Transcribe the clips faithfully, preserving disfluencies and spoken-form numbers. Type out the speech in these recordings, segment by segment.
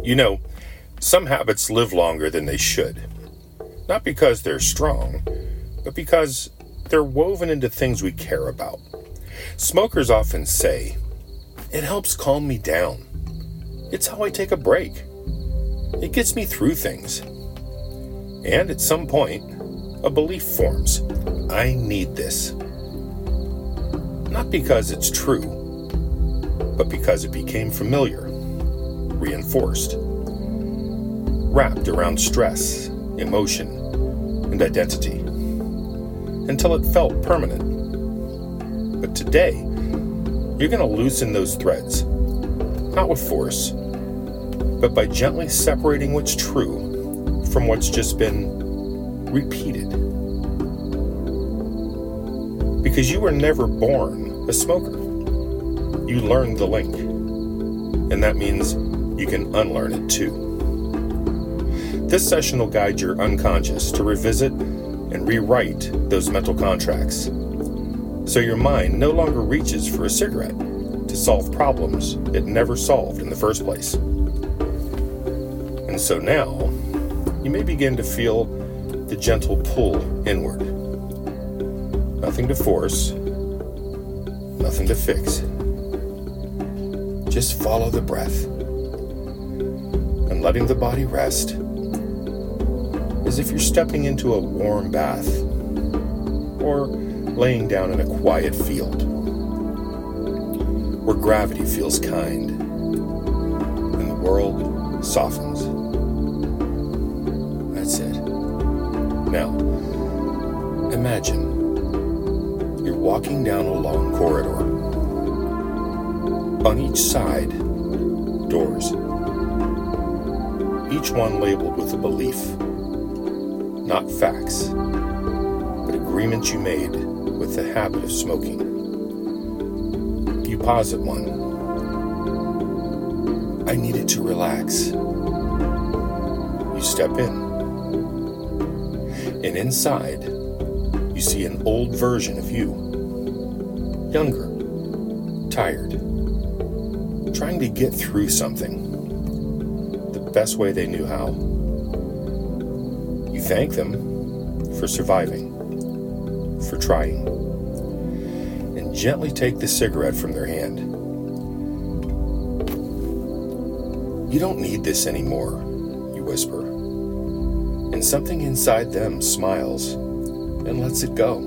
You know, some habits live longer than they should. Not because they're strong, but because they're woven into things we care about. Smokers often say, "It helps calm me down. It's how I take a break. It gets me through things." And at some point, a belief forms. I need this. Not because it's true, but because it became familiar, reinforced, wrapped around stress, emotion, and identity, until it felt permanent. But today, you're going to loosen those threads, not with force, but by gently separating what's true from what's just been repeated. Because you were never born a smoker. You learned the link, and that means you can unlearn it too. This session will guide your unconscious to revisit and rewrite those mental contracts, so your mind no longer reaches for a cigarette to solve problems it never solved in the first place. And so now, you may begin to feel the gentle pull inward. Nothing to force, nothing to fix. Just follow the breath, and letting the body rest, as if you're stepping into a warm bath, or laying down in a quiet field, where gravity feels kind, and the world softens. That's it. Now, imagine you're walking down a long corridor. On each side, doors. Each one labeled with a belief. Not facts, but agreements you made with the habit of smoking. You pause at one. I need it to relax. You step in. And inside, you see an old version of you. Younger, tired, trying to get through something the best way they knew how. You thank them for surviving, for trying, and gently take the cigarette from their hand. You don't need this anymore, you whisper, and something inside them smiles and lets it go.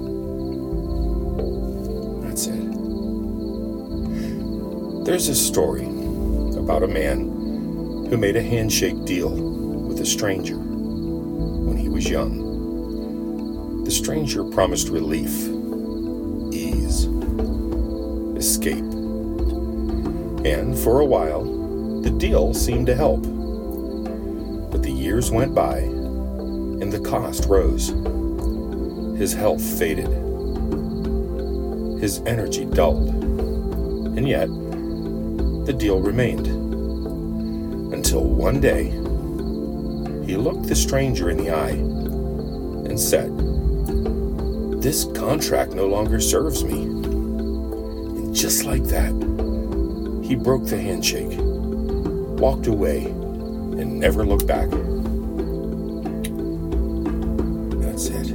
That's it. There's a story about a man who made a handshake deal with a stranger when he was young. The stranger promised relief, ease, escape. And for a while, the deal seemed to help. But the years went by, and the cost rose. His health faded. His energy dulled. And yet, the deal remained. Until one day, he looked the stranger in the eye and said, "This contract no longer serves me." And just like that, he broke the handshake, walked away, and never looked back. That's it.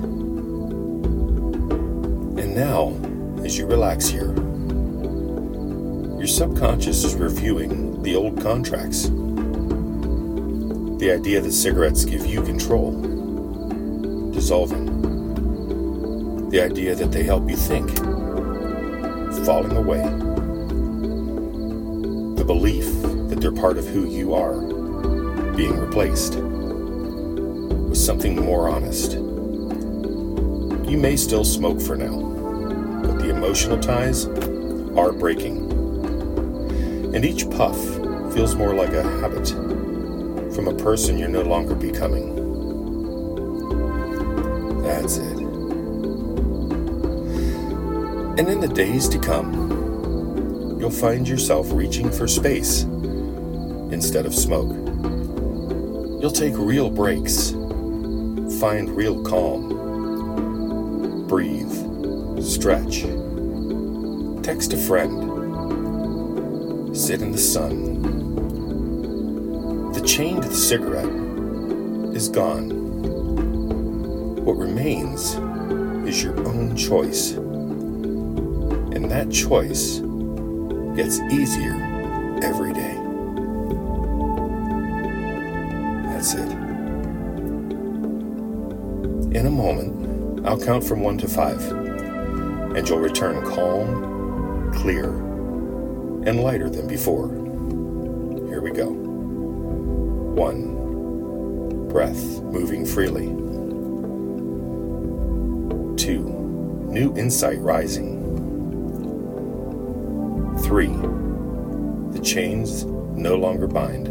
And now, as you relax here, your subconscious is reviewing the old contracts. The idea that cigarettes give you control, dissolving. The idea that they help you think, falling away. The belief that they're part of who you are, being replaced with something more honest. You may still smoke for now, but the emotional ties are breaking. And each puff feels more like a habit from a person you're no longer becoming. That's it. And in the days to come, you'll find yourself reaching for space instead of smoke. You'll take real breaks, find real calm, breathe, stretch, text a friend, sit in the sun, chain to the cigarette is gone. What remains is your own choice. And that choice gets easier every day. That's it. In a moment, I'll count from one to five, and you'll return calm, clear, and lighter than before. Here we go. One, breath moving freely. Two, new insight rising. Three, the chains no longer bind.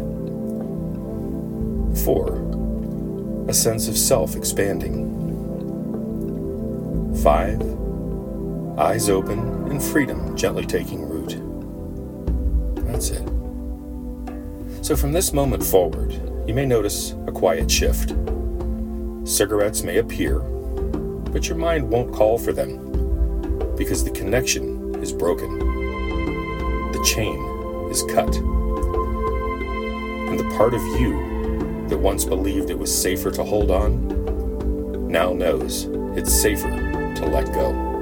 Four, a sense of self expanding. Five, eyes open and freedom gently taking root. That's it. So from this moment forward, you may notice a quiet shift. Cigarettes may appear, but your mind won't call for them because the connection is broken. The chain is cut. And the part of you that once believed it was safer to hold on now knows it's safer to let go.